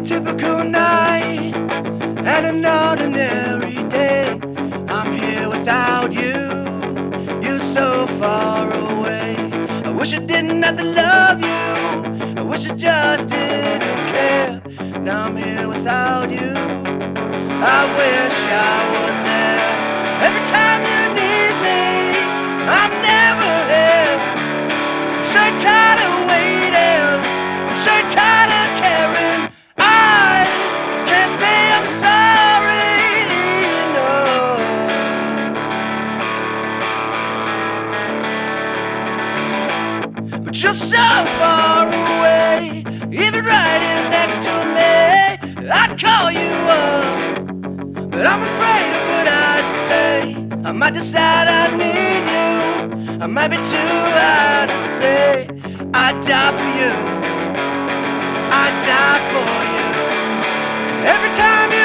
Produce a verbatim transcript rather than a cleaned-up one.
typical night and an ordinary day. I'm here without you, you're so far away. I wish I didn't have to love you, I wish I just didn't care. Now I'm here without you, I wish I was there. Every time you need me, I'm never here. I'm so tired of waiting, I'm so tired of caring. I can't say I'm sorry, no. But you're so far away, even right here next to me. I'd call you up, but I'm afraid of what I'd say. I might decide I need you, I might be too hard to say. I'd die for you, I'd die for you. Every time you